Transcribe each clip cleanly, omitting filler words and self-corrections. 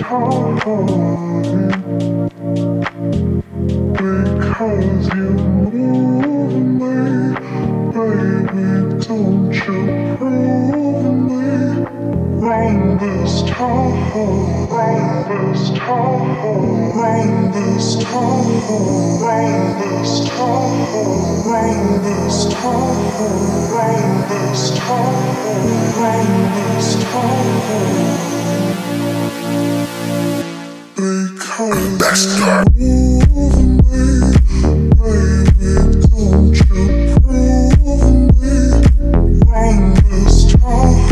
Because you move me, baby, don't you prove me wrong this time, wrong this time, wrong this time, wrong this time, wrong this time, wrong this time, wrong this time. Because you move me, baby, don't you prove me wrong this time,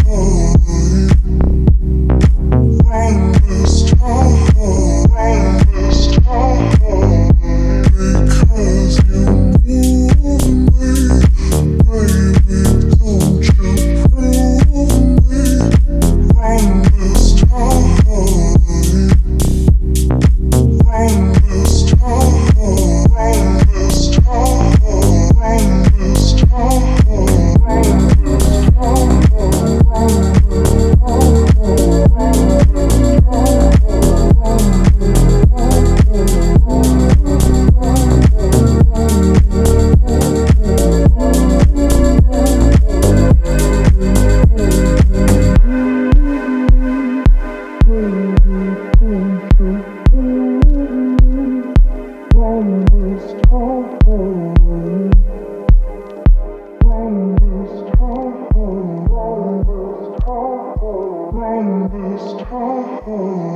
wrong this time, wrong this time. Because you move me, baby, don't you prove me wrong this time. This time.